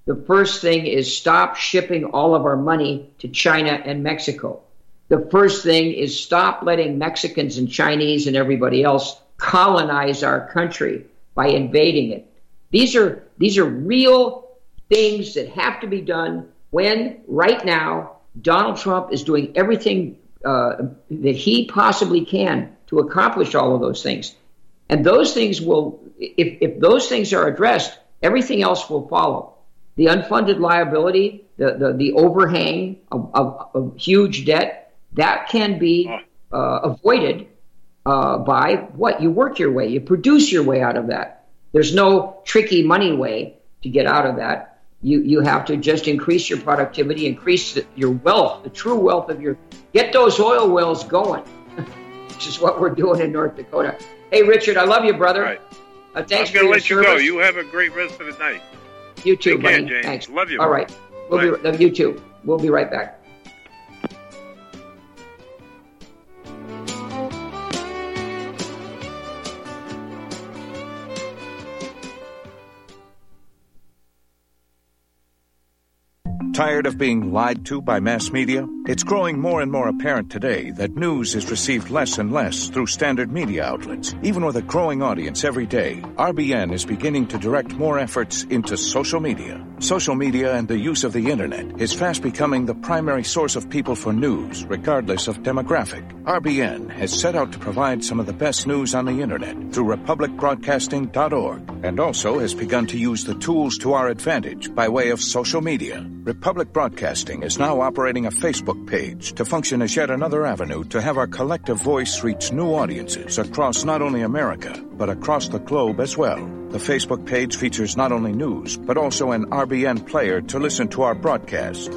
The first thing is stop shipping all of our money to China and Mexico. The first thing is stop letting Mexicans and Chinese and everybody else colonize our country by invading it. These are real things that have to be done when, right now, Donald Trump is doing everything that he possibly can to accomplish all of those things. And those things will, if those things are addressed, everything else will follow. The unfunded liability, the overhang of huge debt, that can be avoided by what? You work your way. You produce your way out of that. There's no tricky money way to get out of that. You have to just increase your productivity, increase your wealth, the true wealth of get those oil wells going, which is what we're doing in North Dakota. Hey, Richard, I love you, brother. Right. Thanks I'm for going to your let service. you go. You have a great rest of the night. You too, Take care, buddy. James. Thanks. Love you. All right. You too. We'll be right back. Tired of being lied to by mass media? It's growing more and more apparent today that news is received less and less through standard media outlets. Even with a growing audience every day, RBN is beginning to direct more efforts into social media. Social media and the use of the internet is fast becoming the primary source of people for news, regardless of demographic. RBN has set out to provide some of the best news on the internet through republicbroadcasting.org, and also has begun to use the tools to our advantage by way of social media. Republic Broadcasting is now operating a Facebook page to function as yet another avenue to have our collective voice reach new audiences across not only America, but across the globe as well. The Facebook page features not only news, but also an RBN player to listen to our broadcast.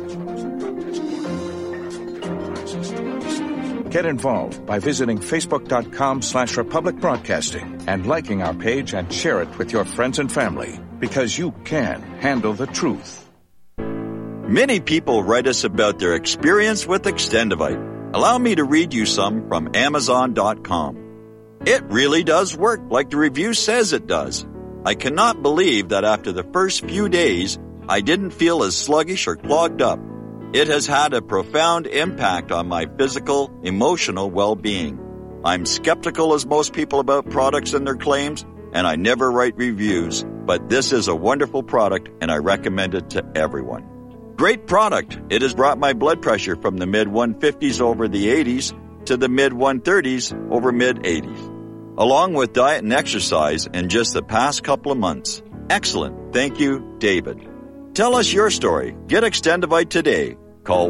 Get involved by visiting facebook.com/Republic Broadcasting and liking our page and share it with your friends and family, because you can handle the truth. Many people write us about their experience with Extendivite. Allow me to read you some from Amazon.com. It really does work like the review says it does. I cannot believe that after the first few days, I didn't feel as sluggish or clogged up. It has had a profound impact on my physical, emotional well-being. I'm skeptical as most people about products and their claims, and I never write reviews, but this is a wonderful product and I recommend it to everyone. Great product. It has brought my blood pressure from the mid-150s over the 80s to the mid-130s over mid-80s, along with diet and exercise in just the past couple of months. Excellent. Thank you, David. Tell us your story. Get Extendivite today. Call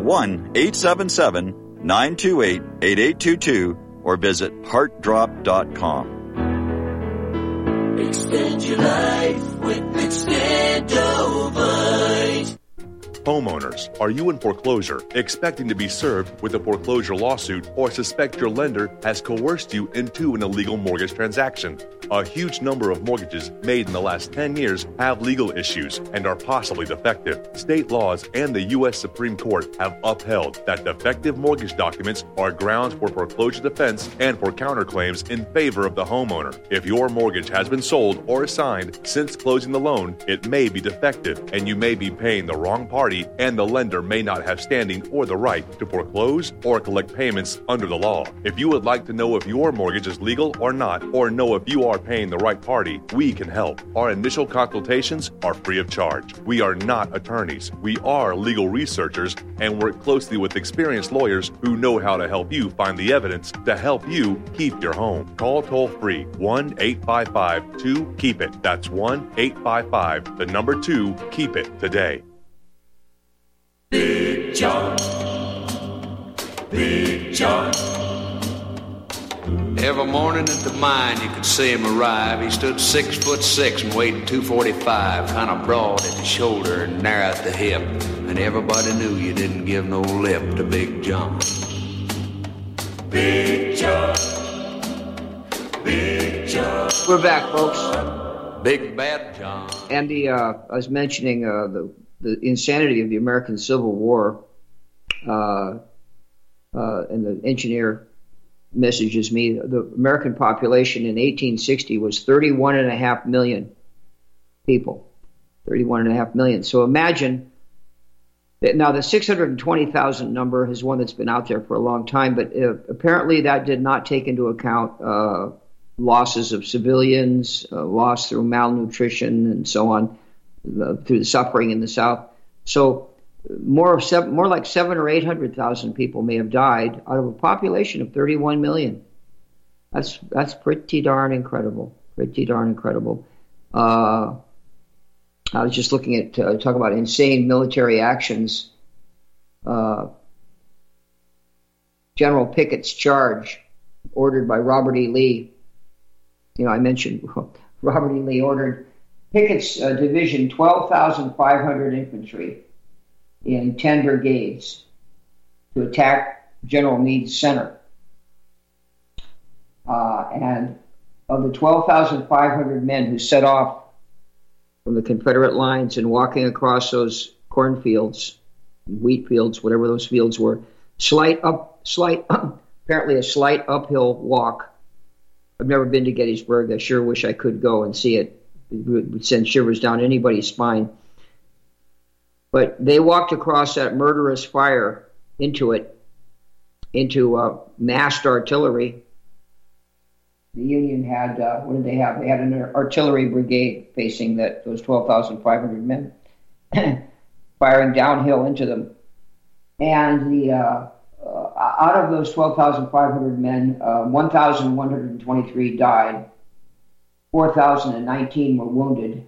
1-877-928-8822 or visit heartdrop.com. Extend your life with Extendivite. Homeowners, are you in foreclosure, expecting to be served with a foreclosure lawsuit, or suspect your lender has coerced you into an illegal mortgage transaction? A huge number of mortgages made in the last 10 years have legal issues and are possibly defective. State laws and the U.S. Supreme Court have upheld that defective mortgage documents are grounds for foreclosure defense and for counterclaims in favor of the homeowner. If your mortgage has been sold or assigned since closing the loan, it may be defective and you may be paying the wrong party, and the lender may not have standing or the right to foreclose or collect payments under the law. If you would like to know if your mortgage is legal or not, or know if you are paying the right party, we can help. Our initial consultations are free of charge. We are not attorneys. We are legal researchers and work closely with experienced lawyers who know how to help you find the evidence to help you keep your home. Call toll-free 1-855-2-KEEP-IT. That's 1-855-2-KEEP-IT today. Big John. Big John. Every morning at the mine you could see him arrive. He stood 6'6" and weighed 245, kind of broad at the shoulder and narrow at the hip. And everybody knew you didn't give no lip to Big John. Big John. Big John. We're back, folks. Big Bad John. And I was mentioning the insanity of the American Civil War, and the engineer messages me. The American population in 1860 was 31.5 million people. 31.5 million. So imagine that. Now the 620,000 number is one that's been out there for a long time, but apparently that did not take into account losses of civilians, loss through malnutrition, and so on, through the suffering in the South. So more like 700,000 or 800,000 people may have died out of a population of 31 million. That's pretty darn incredible. Pretty darn incredible. I was just looking at talk about insane military actions. General Pickett's charge, ordered by Robert E. Lee. I mentioned Robert E. Lee ordered Pickett's division, 12,500 infantry in 10 brigades to attack General Meade's center. And of the 12,500 men who set off from the Confederate lines and walking across those cornfields, wheat fields, whatever those fields were, apparently a slight uphill walk. I've never been to Gettysburg. I sure wish I could go and see it. It would send shivers down anybody's spine. But they walked across that murderous fire into massed artillery. The Union had, what did they have? They had an artillery brigade facing those 12,500 men, firing downhill into them. And out of those 12,500 men, 1,123 died, 4,019 were wounded,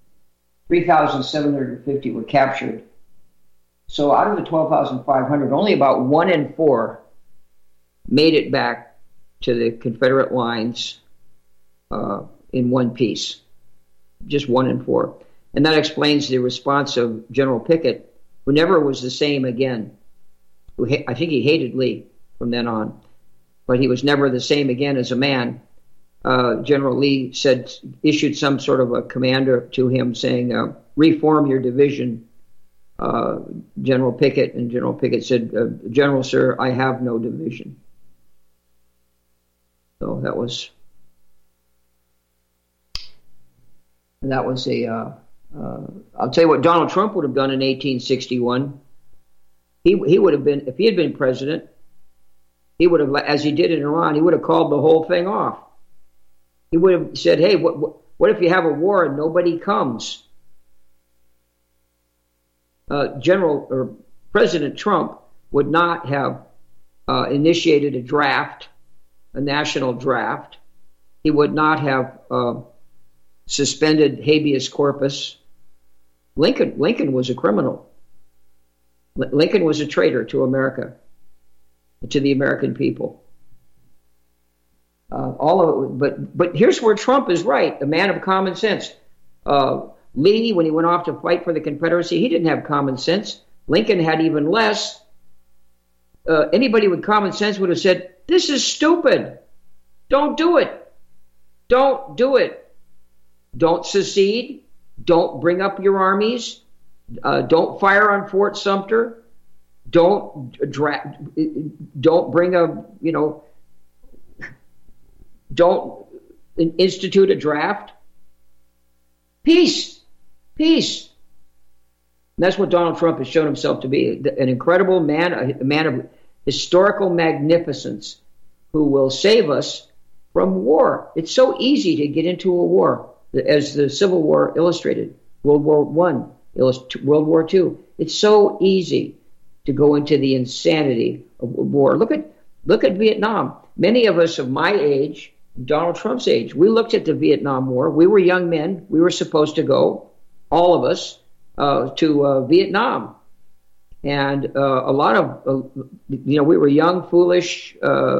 3,750 were captured. So out of the 12,500, only about 1 in 4 made it back to the Confederate lines in one piece. Just 1 in 4. And that explains the response of General Pickett, who never was the same again. I think he hated Lee from then on, but he was never the same again as a man. General Lee issued some sort of a command to him saying, reform your division, General Pickett. And General Pickett said, General, sir, I have no division. So that was I'll tell you what Donald Trump would have done in 1861. He would have been, if he had been president, he would have, as he did in Iran, he would have called the whole thing off. He would have said, hey, what if you have a war and nobody comes? President Trump would not have initiated a national draft. He would not have suspended habeas corpus. Lincoln was a criminal. Lincoln was a traitor to America, to the American people. All of it, but here's where Trump is right, a man of common sense. Lee, when he went off to fight for the Confederacy, he didn't have common sense. Lincoln had even less. Anybody with common sense would have said, this is stupid. Don't do it. Don't do it. Don't secede. Don't bring up your armies. Don't fire on Fort Sumter. Don't bring don't institute a draft. Peace. And that's what Donald Trump has shown himself to be, an incredible man, a man of historical magnificence who will save us from war. It's so easy to get into a war, as the Civil War illustrated, World War I, World War II. It's so easy to go into the insanity of war. Look at Vietnam. Many of us of my age, Donald Trump's age, we looked at the Vietnam War. We were young men. We were supposed to go, all of us, to Vietnam. And a lot of, we were young, foolish.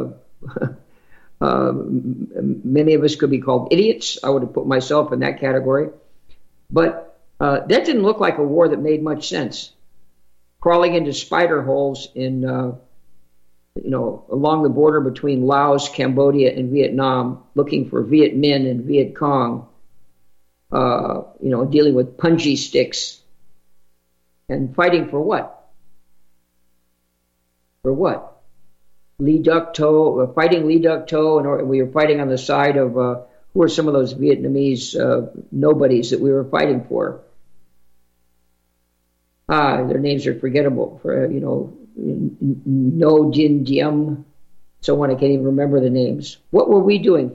Many of us could be called idiots. I would have put myself in that category. But that didn't look like a war that made much sense. Crawling into spider holes in, along the border between Laos, Cambodia, and Vietnam, looking for Viet Minh and Viet Cong, dealing with punji sticks and fighting for what? For what? Lee Duc Tho, fighting Lee Duc Tho, and we were fighting on the side of who were some of those Vietnamese nobodies that we were fighting for. Their names are forgettable. No Din Diem, so on. I can't even remember the names. What were we doing?